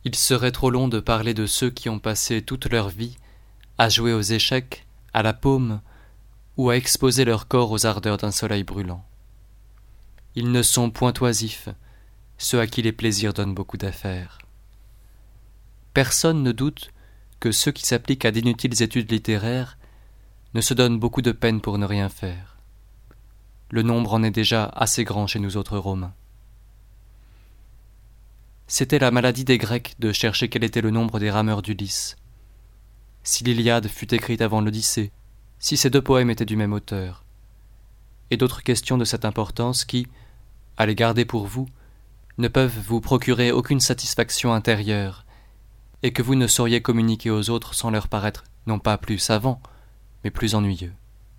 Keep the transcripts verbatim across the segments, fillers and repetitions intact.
Il serait trop long de parler de ceux qui ont passé toute leur vie à jouer aux échecs, à la paume, ou à exposer leur corps aux ardeurs d'un soleil brûlant. Ils ne sont point oisifs, ceux à qui les plaisirs donnent beaucoup d'affaires. Personne ne doute que ceux qui s'appliquent à d'inutiles études littéraires ne se donnent beaucoup de peine pour ne rien faire. Le nombre en est déjà assez grand chez nous autres Romains. C'était la maladie des Grecs de chercher quel était le nombre des rameurs d'Ulysse. Si l'Iliade fut écrite avant l'Odyssée, si ces deux poèmes étaient du même auteur, et d'autres questions de cette importance qui, à les garder pour vous, ne peuvent vous procurer aucune satisfaction intérieure, et que vous ne sauriez communiquer aux autres sans leur paraître non pas plus savants, mais plus ennuyeux.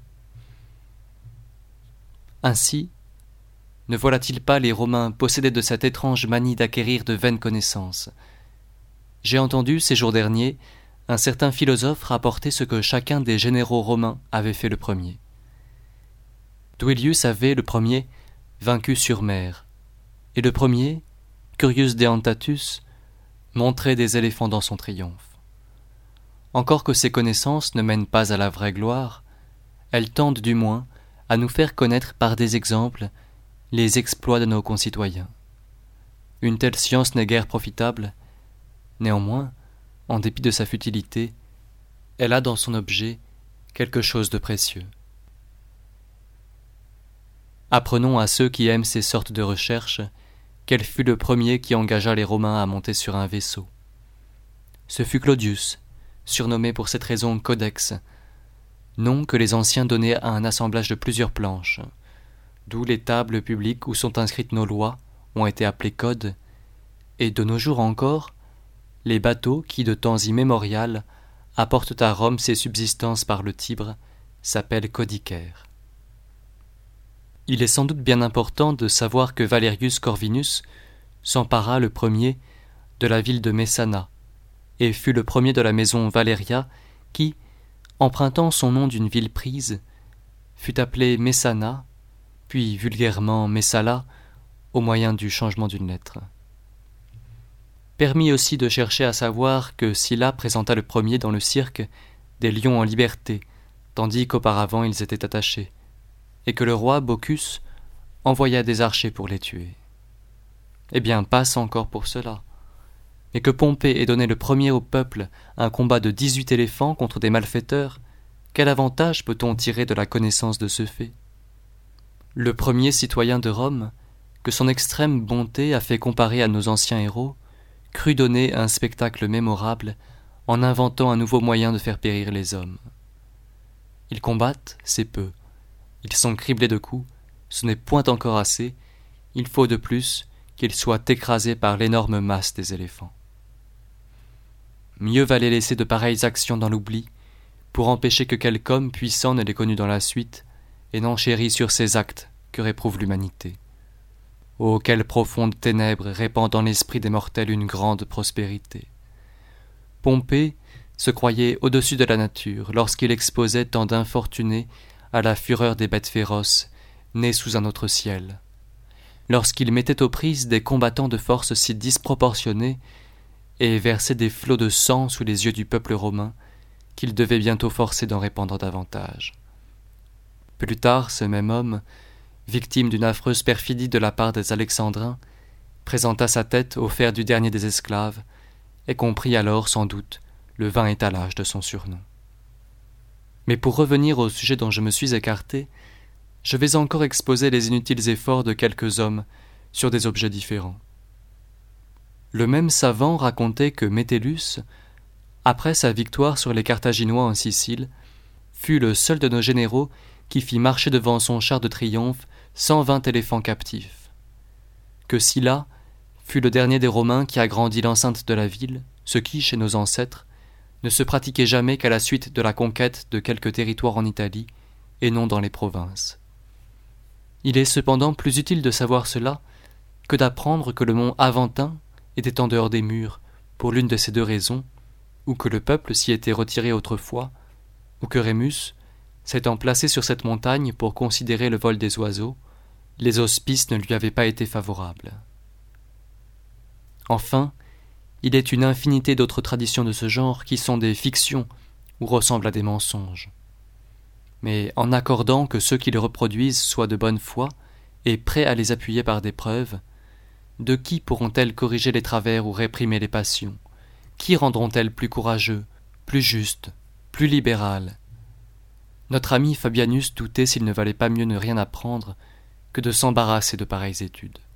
Ainsi, ne voilà-t-il pas les Romains possédés de cette étrange manie d'acquérir de vaines connaissances? J'ai entendu, ces jours derniers, un certain philosophe rapporter ce que chacun des généraux romains avait fait le premier. Duilius avait, le premier, vaincu sur mer, et le premier, Curius Deantatus, montré des éléphants dans son triomphe. Encore que ces connaissances ne mènent pas à la vraie gloire, elles tendent du moins à nous faire connaître par des exemples les exploits de nos concitoyens. Une telle science n'est guère profitable, néanmoins, en dépit de sa futilité, elle a dans son objet quelque chose de précieux. Apprenons à ceux qui aiment ces sortes de recherches quel fut le premier qui engagea les Romains à monter sur un vaisseau. Ce fut Claudius, surnommé pour cette raison Codex, nom que les anciens donnaient à un assemblage de plusieurs planches, d'où les tables publiques où sont inscrites nos lois ont été appelées codes, et de nos jours encore, les bateaux qui, de temps immémorial, apportent à Rome ses subsistances par le Tibre, s'appellent codicaires. Il est sans doute bien important de savoir que Valerius Corvinus s'empara le premier de la ville de Messana, et fut le premier de la maison Valeria qui, empruntant son nom d'une ville prise, fut appelée Messana, puis vulgairement Messala, au moyen du changement d'une lettre. Permis aussi de chercher à savoir que Sylla présenta le premier dans le cirque des lions en liberté, tandis qu'auparavant ils étaient attachés, et que le roi Bocchus envoya des archers pour les tuer. Eh bien, passe encore pour cela. Mais que Pompée ait donné le premier au peuple un combat de dix-huit éléphants contre des malfaiteurs, quel avantage peut-on tirer de la connaissance de ce fait? Le premier citoyen de Rome, que son extrême bonté a fait comparer à nos anciens héros, crut donner un spectacle mémorable en inventant un nouveau moyen de faire périr les hommes. Ils combattent, c'est peu. Ils sont criblés de coups, ce n'est point encore assez, il faut de plus qu'ils soient écrasés par l'énorme masse des éléphants. Mieux valait laisser de pareilles actions dans l'oubli, pour empêcher que quelque homme puissant ne les connût dans la suite, et n'enchérit sur ces actes que réprouve l'humanité. Oh, quelles profondes ténèbres répandent dans l'esprit des mortels une grande prospérité. Pompée se croyait au-dessus de la nature lorsqu'il exposait tant d'infortunés à la fureur des bêtes féroces, nées sous un autre ciel. Lorsqu'il mettait aux prises des combattants de force si disproportionnée et versait des flots de sang sous les yeux du peuple romain, qu'il devait bientôt forcer d'en répandre davantage. Plus tard, ce même homme, victime d'une affreuse perfidie de la part des Alexandrins, présenta sa tête au fer du dernier des esclaves, et comprit alors, sans doute, le vain étalage de son surnom. Mais pour revenir au sujet dont je me suis écarté, je vais encore exposer les inutiles efforts de quelques hommes sur des objets différents. Le même savant racontait que Métellus, après sa victoire sur les Carthaginois en Sicile, fut le seul de nos généraux qui fit marcher devant son char de triomphe cent vingt éléphants captifs. Que Sylla fut le dernier des Romains qui agrandit l'enceinte de la ville, ce qui, chez nos ancêtres, ne se pratiquait jamais qu'à la suite de la conquête de quelques territoires en Italie, et non dans les provinces. Il est cependant plus utile de savoir cela que d'apprendre que le mont Aventin était en dehors des murs, pour l'une de ces deux raisons, ou que le peuple s'y était retiré autrefois, ou que Rémus, s'étant placé sur cette montagne pour considérer le vol des oiseaux, les auspices ne lui avaient pas été favorables. Enfin, il est une infinité d'autres traditions de ce genre qui sont des fictions ou ressemblent à des mensonges. Mais en accordant que ceux qui les reproduisent soient de bonne foi et prêts à les appuyer par des preuves, de qui pourront-elles corriger les travers ou réprimer les passions? Qui rendront-elles plus courageux, plus justes, plus libéral? Notre ami Fabianus doutait s'il ne valait pas mieux ne rien apprendre que de s'embarrasser de pareilles études.